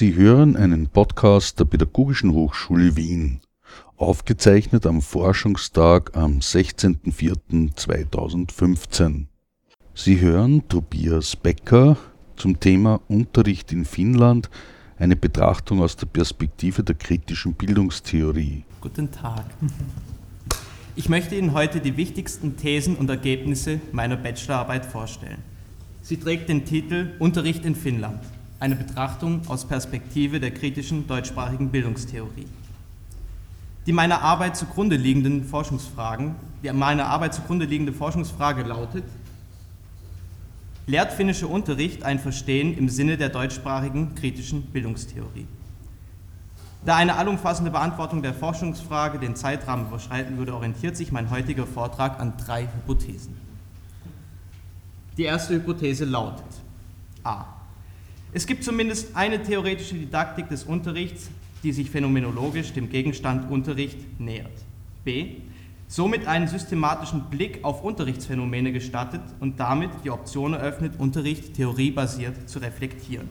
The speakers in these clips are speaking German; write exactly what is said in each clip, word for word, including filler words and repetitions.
Sie hören einen Podcast der Pädagogischen Hochschule Wien, aufgezeichnet am Forschungstag am sechzehnten vierten zweitausendfünfzehn. Sie hören Tobias Becker zum Thema Unterricht in Finnland, eine Betrachtung aus der Perspektive der kritischen Bildungstheorie. Guten Tag. Ich möchte Ihnen heute die wichtigsten Thesen und Ergebnisse meiner Bachelorarbeit vorstellen. Sie trägt den Titel Unterricht in Finnland, eine Betrachtung aus Perspektive der kritischen deutschsprachigen Bildungstheorie. Die meiner Arbeit zugrunde liegenden Forschungsfragen, die meiner Arbeit zugrunde liegende Forschungsfrage lautet: Lehrt finnischer Unterricht ein Verstehen im Sinne der deutschsprachigen kritischen Bildungstheorie? Da eine allumfassende Beantwortung der Forschungsfrage den Zeitrahmen überschreiten würde, orientiert sich mein heutiger Vortrag an drei Hypothesen. Die erste Hypothese lautet: A. Es gibt zumindest eine theoretische Didaktik des Unterrichts, die sich phänomenologisch dem Gegenstand Unterricht nähert. B. Somit einen systematischen Blick auf Unterrichtsphänomene gestattet und damit die Option eröffnet, Unterricht theoriebasiert zu reflektieren.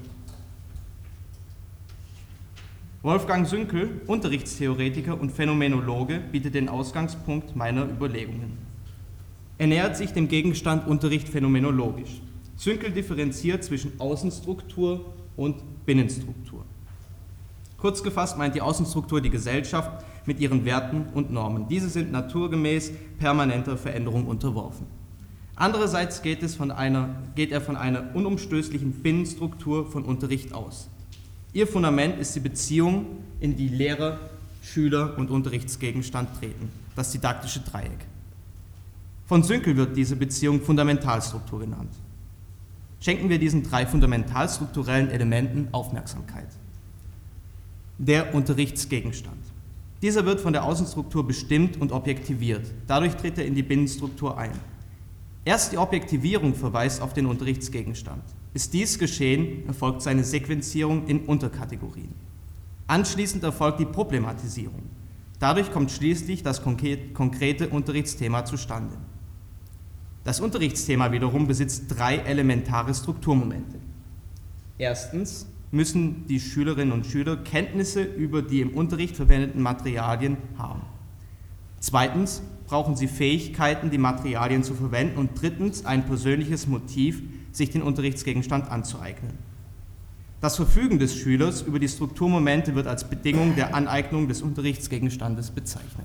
Wolfgang Sünkel, Unterrichtstheoretiker und Phänomenologe, bietet den Ausgangspunkt meiner Überlegungen. Er nähert sich dem Gegenstand Unterricht phänomenologisch. Sünkel differenziert zwischen Außenstruktur und Binnenstruktur. Kurz gefasst meint die Außenstruktur die Gesellschaft mit ihren Werten und Normen. Diese sind naturgemäß permanenter Veränderung unterworfen. Andererseits geht, es von einer, geht er von einer unumstößlichen Binnenstruktur von Unterricht aus. Ihr Fundament ist die Beziehung, in die Lehrer, Schüler und Unterrichtsgegenstand treten, das didaktische Dreieck. Von Sünkel wird diese Beziehung Fundamentalstruktur genannt. Schenken wir diesen drei fundamentalstrukturellen Elementen Aufmerksamkeit. Der Unterrichtsgegenstand. Dieser wird von der Außenstruktur bestimmt und objektiviert. Dadurch tritt er in die Binnenstruktur ein. Erst die Objektivierung verweist auf den Unterrichtsgegenstand. Ist dies geschehen, erfolgt seine Sequenzierung in Unterkategorien. Anschließend erfolgt die Problematisierung. Dadurch kommt schließlich das konkrete Unterrichtsthema zustande. Das Unterrichtsthema wiederum besitzt drei elementare Strukturmomente. Erstens müssen die Schülerinnen und Schüler Kenntnisse über die im Unterricht verwendeten Materialien haben. Zweitens brauchen sie Fähigkeiten, die Materialien zu verwenden, und drittens ein persönliches Motiv, sich den Unterrichtsgegenstand anzueignen. Das Verfügen des Schülers über die Strukturmomente wird als Bedingung der Aneignung des Unterrichtsgegenstandes bezeichnet.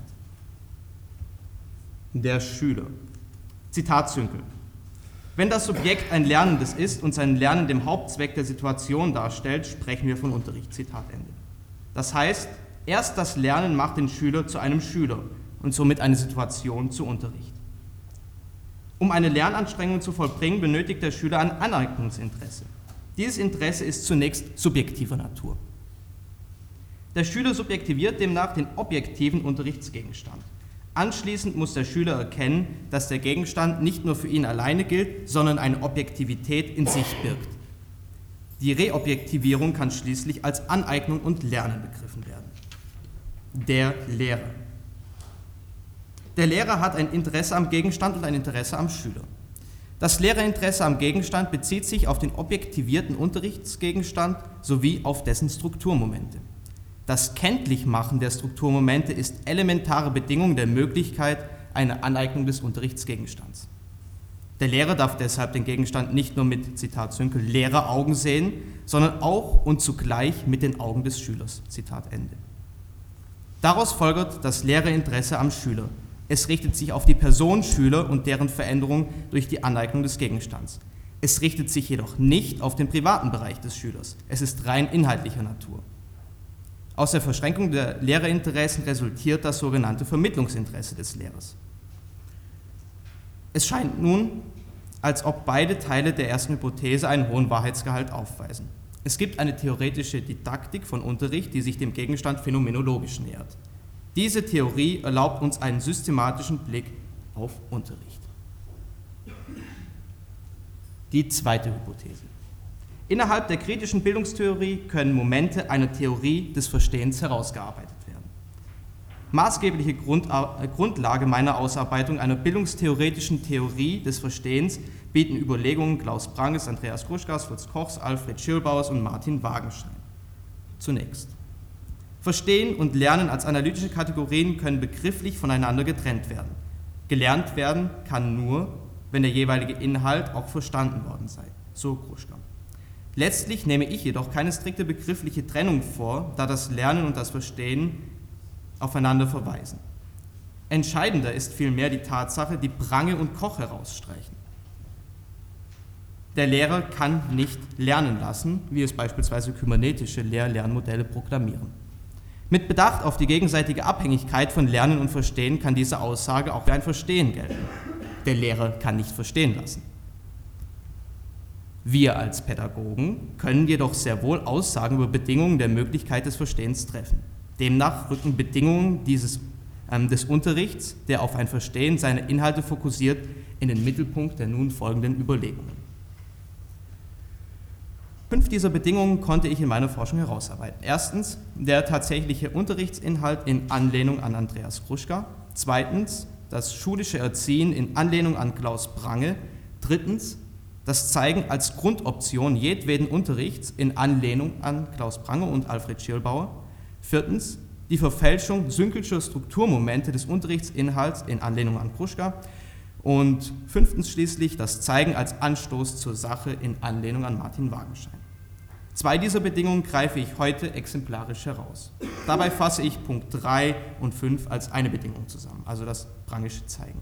Der Schüler. Zitat Sünkel: Wenn das Subjekt ein Lernendes ist und sein Lernen dem Hauptzweck der Situation darstellt, sprechen wir von Unterricht. Zitat Ende. Das heißt, erst das Lernen macht den Schüler zu einem Schüler und somit eine Situation zu Unterricht. Um eine Lernanstrengung zu vollbringen, benötigt der Schüler ein Aneignungsinteresse. Dieses Interesse ist zunächst subjektiver Natur. Der Schüler subjektiviert demnach den objektiven Unterrichtsgegenstand. Anschließend muss der Schüler erkennen, dass der Gegenstand nicht nur für ihn alleine gilt, sondern eine Objektivität in sich birgt. Die Reobjektivierung kann schließlich als Aneignung und Lernen begriffen werden. Der Lehrer. Der Lehrer hat ein Interesse am Gegenstand und ein Interesse am Schüler. Das Lehrerinteresse am Gegenstand bezieht sich auf den objektivierten Unterrichtsgegenstand sowie auf dessen Strukturmomente. Das Kenntlichmachen der Strukturmomente ist elementare Bedingung der Möglichkeit einer Aneignung des Unterrichtsgegenstands. Der Lehrer darf deshalb den Gegenstand nicht nur mit, Zitat Sünkel, Lehreraugen sehen, sondern auch und zugleich mit den Augen des Schülers. Zitat Ende. Daraus folgert das Lehrerinteresse am Schüler. Es richtet sich auf die Person Schüler und deren Veränderung durch die Aneignung des Gegenstands. Es richtet sich jedoch nicht auf den privaten Bereich des Schülers. Es ist rein inhaltlicher Natur. Aus der Verschränkung der Lehrerinteressen resultiert das sogenannte Vermittlungsinteresse des Lehrers. Es scheint nun, als ob beide Teile der ersten Hypothese einen hohen Wahrheitsgehalt aufweisen. Es gibt eine theoretische Didaktik von Unterricht, die sich dem Gegenstand phänomenologisch nähert. Diese Theorie erlaubt uns einen systematischen Blick auf Unterricht. Die zweite Hypothese. Innerhalb der kritischen Bildungstheorie können Momente einer Theorie des Verstehens herausgearbeitet werden. Maßgebliche Grundlage meiner Ausarbeitung einer bildungstheoretischen Theorie des Verstehens bieten Überlegungen Klaus Pranges, Andreas Gruschkas, Fritz Kochs, Alfred Schirbaus und Martin Wagenstein. Zunächst. Verstehen und Lernen als analytische Kategorien können begrifflich voneinander getrennt werden. Gelernt werden kann nur, wenn der jeweilige Inhalt auch verstanden worden sei, so Gruschka. Letztlich nehme ich jedoch keine strikte begriffliche Trennung vor, da das Lernen und das Verstehen aufeinander verweisen. Entscheidender ist vielmehr die Tatsache, die Prange und Koch herausstreichen. Der Lehrer kann nicht lernen lassen, wie es beispielsweise kybernetische Lehr-Lernmodelle proklamieren. Mit Bedacht auf die gegenseitige Abhängigkeit von Lernen und Verstehen kann diese Aussage auch für ein Verstehen gelten. Der Lehrer kann nicht verstehen lassen. Wir als Pädagogen können jedoch sehr wohl Aussagen über Bedingungen der Möglichkeit des Verstehens treffen. Demnach rücken Bedingungen dieses, ähm, des Unterrichts, der auf ein Verstehen seiner Inhalte fokussiert, in den Mittelpunkt der nun folgenden Überlegungen. Fünf dieser Bedingungen konnte ich in meiner Forschung herausarbeiten. Erstens, der tatsächliche Unterrichtsinhalt in Anlehnung an Andreas Gruschka. Zweitens, das schulische Erziehen in Anlehnung an Klaus Prange. Drittens, das Zeigen als Grundoption jedweden Unterrichts in Anlehnung an Klaus Prange und Alfred Schirlbauer. Viertens, die Verfälschung Sünkelscher Strukturmomente des Unterrichtsinhalts in Anlehnung an Gruschka. Und fünftens schließlich das Zeigen als Anstoß zur Sache in Anlehnung an Martin Wagenschein. Zwei dieser Bedingungen greife ich heute exemplarisch heraus. Dabei fasse ich Punkt drei und fünf als eine Bedingung zusammen, also das prangische Zeigen.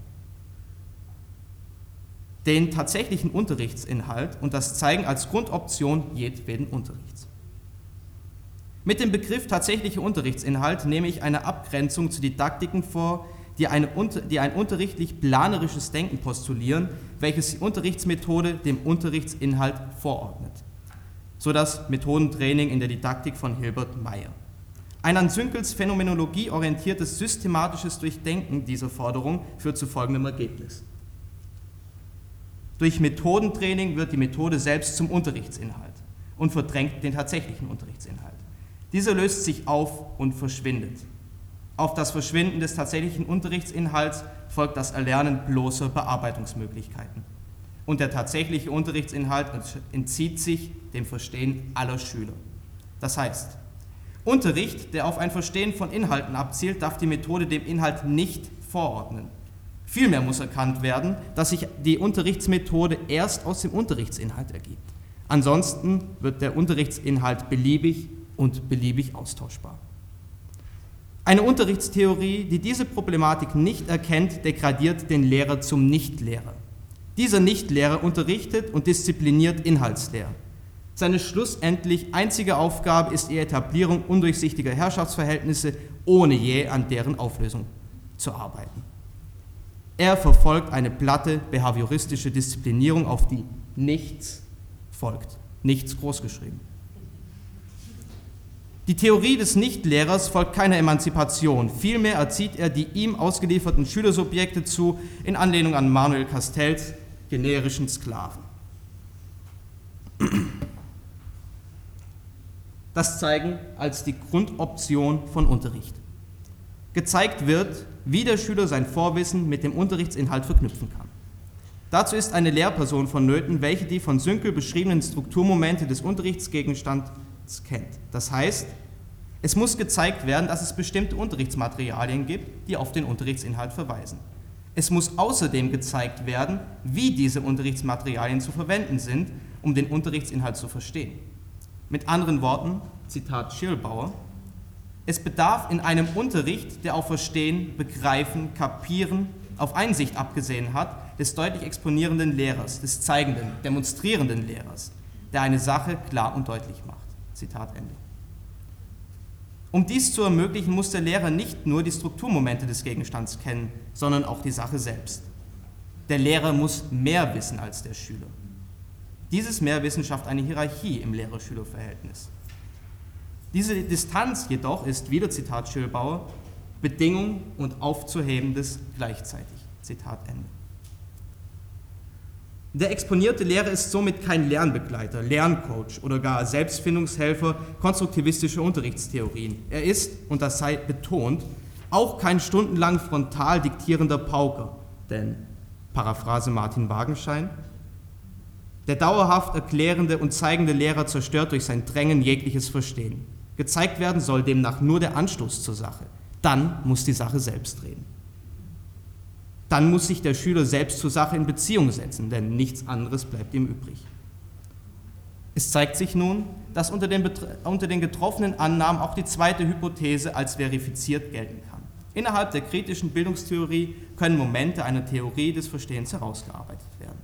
Den tatsächlichen Unterrichtsinhalt und das Zeigen als Grundoption jedweden Unterrichts. Mit dem Begriff tatsächlicher Unterrichtsinhalt nehme ich eine Abgrenzung zu Didaktiken vor, die, eine, die ein unterrichtlich-planerisches Denken postulieren, welches die Unterrichtsmethode dem Unterrichtsinhalt vorordnet. So das Methodentraining in der Didaktik von Hilbert Meyer. Ein an Sünkels Phänomenologie orientiertes systematisches Durchdenken dieser Forderung führt zu folgendem Ergebnis. Durch Methodentraining wird die Methode selbst zum Unterrichtsinhalt und verdrängt den tatsächlichen Unterrichtsinhalt. Dieser löst sich auf und verschwindet. Auf das Verschwinden des tatsächlichen Unterrichtsinhalts folgt das Erlernen bloßer Bearbeitungsmöglichkeiten. Und der tatsächliche Unterrichtsinhalt entzieht sich dem Verstehen aller Schüler. Das heißt, Unterricht, der auf ein Verstehen von Inhalten abzielt, darf die Methode dem Inhalt nicht vorordnen. Vielmehr muss erkannt werden, dass sich die Unterrichtsmethode erst aus dem Unterrichtsinhalt ergibt. Ansonsten wird der Unterrichtsinhalt beliebig und beliebig austauschbar. Eine Unterrichtstheorie, die diese Problematik nicht erkennt, degradiert den Lehrer zum Nichtlehrer. Dieser Nichtlehrer unterrichtet und diszipliniert Inhaltslehr. Seine schlussendlich einzige Aufgabe ist die Etablierung undurchsichtiger Herrschaftsverhältnisse, ohne je an deren Auflösung zu arbeiten. Er verfolgt eine platte behavioristische Disziplinierung, auf die nichts folgt, nichts großgeschrieben. Die Theorie des Nichtlehrers folgt keiner Emanzipation, vielmehr erzieht er die ihm ausgelieferten Schülersubjekte zu, in Anlehnung an Manuel Castells generischen Sklaven. Das Zeigen als die Grundoption von Unterricht. Gezeigt wird, wie der Schüler sein Vorwissen mit dem Unterrichtsinhalt verknüpfen kann. Dazu ist eine Lehrperson vonnöten, welche die von Sünkel beschriebenen Strukturmomente des Unterrichtsgegenstands kennt. Das heißt, es muss gezeigt werden, dass es bestimmte Unterrichtsmaterialien gibt, die auf den Unterrichtsinhalt verweisen. Es muss außerdem gezeigt werden, wie diese Unterrichtsmaterialien zu verwenden sind, um den Unterrichtsinhalt zu verstehen. Mit anderen Worten, Zitat Schirlbauer, es bedarf in einem Unterricht, der auf Verstehen, Begreifen, Kapieren, auf Einsicht abgesehen hat, des deutlich exponierenden Lehrers, des zeigenden, demonstrierenden Lehrers, der eine Sache klar und deutlich macht. Zitat Ende. Um dies zu ermöglichen, muss der Lehrer nicht nur die Strukturmomente des Gegenstands kennen, sondern auch die Sache selbst. Der Lehrer muss mehr wissen als der Schüler. Dieses Mehrwissen schafft eine Hierarchie im Lehrer-Schüler-Verhältnis. Diese Distanz jedoch ist, wieder Zitat Schirlbauer, Bedingung und Aufzuhebendes gleichzeitig. Zitat Ende. Der exponierte Lehrer ist somit kein Lernbegleiter, Lerncoach oder gar Selbstfindungshelfer konstruktivistischer Unterrichtstheorien. Er ist, und das sei betont, auch kein stundenlang frontal diktierender Pauker, denn, Paraphrase Martin Wagenschein, der dauerhaft erklärende und zeigende Lehrer zerstört durch sein Drängen jegliches Verstehen. Gezeigt werden soll demnach nur der Anstoß zur Sache. Dann muss die Sache selbst reden. Dann muss sich der Schüler selbst zur Sache in Beziehung setzen, denn nichts anderes bleibt ihm übrig. Es zeigt sich nun, dass unter den, unter den getroffenen Annahmen auch die zweite Hypothese als verifiziert gelten kann. Innerhalb der kritischen Bildungstheorie können Momente einer Theorie des Verstehens herausgearbeitet werden.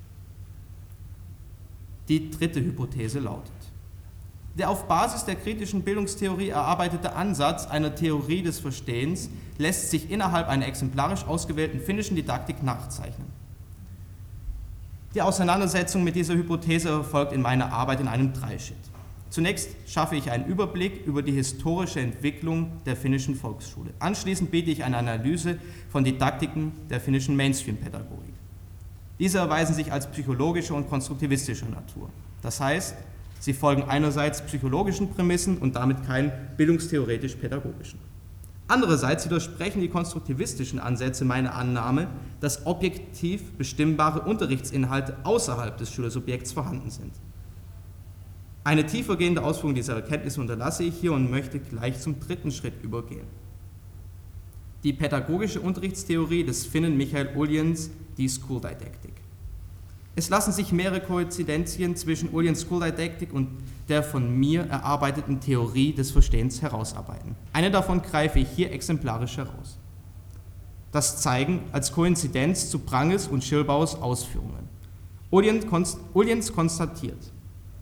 Die dritte Hypothese lautet: Der auf Basis der kritischen Bildungstheorie erarbeitete Ansatz einer Theorie des Verstehens lässt sich innerhalb einer exemplarisch ausgewählten finnischen Didaktik nachzeichnen. Die Auseinandersetzung mit dieser Hypothese erfolgt in meiner Arbeit in einem Dreischritt. Zunächst schaffe ich einen Überblick über die historische Entwicklung der finnischen Volksschule. Anschließend biete ich eine Analyse von Didaktiken der finnischen Mainstream-Pädagogik. Diese erweisen sich als psychologischer und konstruktivistischer Natur. Das heißt, sie folgen einerseits psychologischen Prämissen und damit keinen bildungstheoretisch-pädagogischen. Andererseits widersprechen die konstruktivistischen Ansätze meiner Annahme, dass objektiv bestimmbare Unterrichtsinhalte außerhalb des Schülersubjekts vorhanden sind. Eine tiefergehende Ausführung dieser Erkenntnisse unterlasse ich hier und möchte gleich zum dritten Schritt übergehen. Die pädagogische Unterrichtstheorie des Finnen Michael Uljens, die School Didactic. Es lassen sich mehrere Koinzidenzien zwischen Uljens School Didactic und der von mir erarbeiteten Theorie des Verstehens herausarbeiten. Eine davon greife ich hier exemplarisch heraus. Das Zeigen als Koinzidenz zu Pranges und Schilbaus Ausführungen. Uljens konstatiert: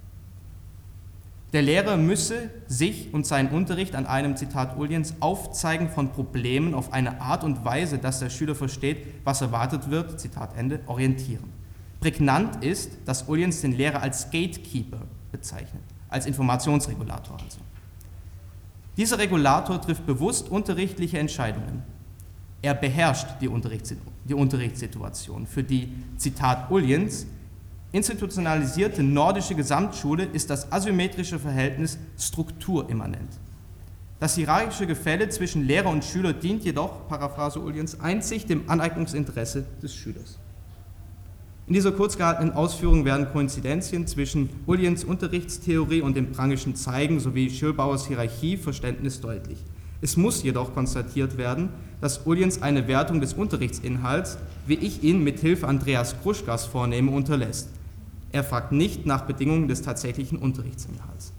Der Lehrer müsse sich und seinen Unterricht an einem, Zitat Uljens, Aufzeigen von Problemen auf eine Art und Weise, dass der Schüler versteht, was erwartet wird, Zitat Ende, orientieren. Prägnant ist, dass Uljens den Lehrer als Gatekeeper bezeichnet, als Informationsregulator also. Dieser Regulator trifft bewusst unterrichtliche Entscheidungen. Er beherrscht die, Unterrichts- die Unterrichtssituation. Für die, Zitat Uljens, institutionalisierte nordische Gesamtschule ist das asymmetrische Verhältnis strukturimmanent. Das hierarchische Gefälle zwischen Lehrer und Schüler dient jedoch, Paraphrase Uljens, einzig dem Aneignungsinteresse des Schülers. In dieser kurz gehaltenen Ausführung werden Koinzidenzien zwischen Uljens Unterrichtstheorie und dem Prangischen Zeigen sowie Schilbauers Hierarchieverständnis deutlich. Es muss jedoch konstatiert werden, dass Uljens eine Wertung des Unterrichtsinhalts, wie ich ihn mit Hilfe Andreas Kruschkas vornehme, unterlässt. Er fragt nicht nach Bedingungen des tatsächlichen Unterrichtsinhalts.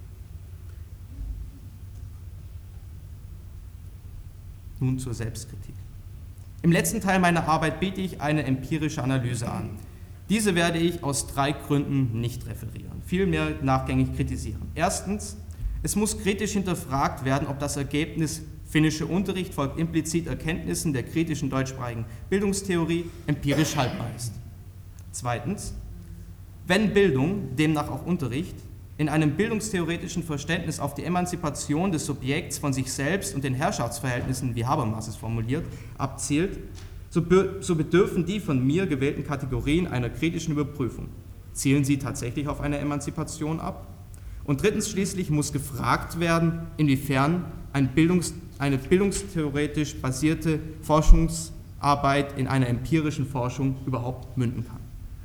Nun zur Selbstkritik. Im letzten Teil meiner Arbeit biete ich eine empirische Analyse an. Diese werde ich aus drei Gründen nicht referieren, vielmehr nachgängig kritisieren. Erstens, es muss kritisch hinterfragt werden, ob das Ergebnis finnische Unterricht folgt implizit Erkenntnissen der kritischen deutschsprachigen Bildungstheorie empirisch haltbar ist. Zweitens, wenn Bildung, demnach auch Unterricht, in einem bildungstheoretischen Verständnis auf die Emanzipation des Subjekts von sich selbst und den Herrschaftsverhältnissen, wie Habermas es formuliert, abzielt, so, be- so bedürfen die von mir gewählten Kategorien einer kritischen Überprüfung. Zielen sie tatsächlich auf eine Emanzipation ab? Und drittens schließlich muss gefragt werden, inwiefern ein Bildungs- eine bildungstheoretisch basierte Forschungsarbeit in einer empirischen Forschung überhaupt münden kann.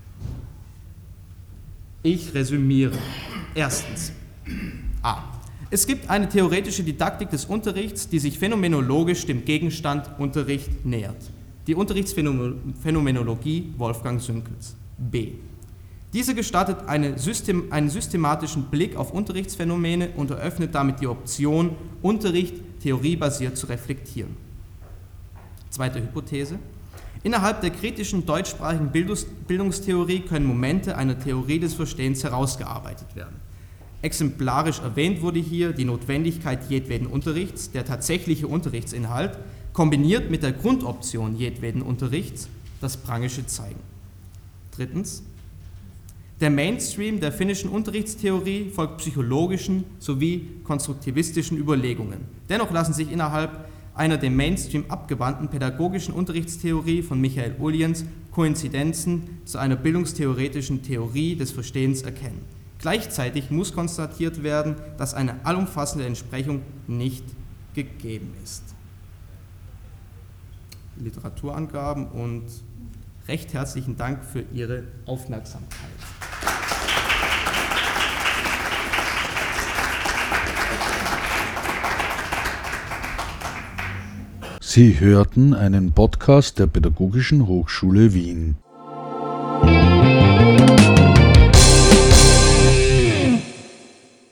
Ich resümiere. Erstens. A. Es gibt eine theoretische Didaktik des Unterrichts, die sich phänomenologisch dem Gegenstand Unterricht nähert. Die Unterrichtsphänomenologie Wolfgang Sünkels. B. Diese gestattet eine System, einen systematischen Blick auf Unterrichtsphänomene und eröffnet damit die Option, Unterricht theoriebasiert zu reflektieren. Zweite Hypothese. Innerhalb der kritischen deutschsprachigen Bildungstheorie können Momente einer Theorie des Verstehens herausgearbeitet werden. Exemplarisch erwähnt wurde hier die Notwendigkeit jedweden Unterrichts, der tatsächliche Unterrichtsinhalt, kombiniert mit der Grundoption jedweden Unterrichts, das Prangische Zeigen. Drittens. Der Mainstream der finnischen Unterrichtstheorie folgt psychologischen sowie konstruktivistischen Überlegungen. Dennoch lassen sich innerhalb einer dem Mainstream abgewandten pädagogischen Unterrichtstheorie von Michael Uljens Koinzidenzen zu einer bildungstheoretischen Theorie des Verstehens erkennen. Gleichzeitig muss konstatiert werden, dass eine allumfassende Entsprechung nicht gegeben ist. Literaturangaben und recht herzlichen Dank für Ihre Aufmerksamkeit. Sie hörten einen Podcast der Pädagogischen Hochschule Wien.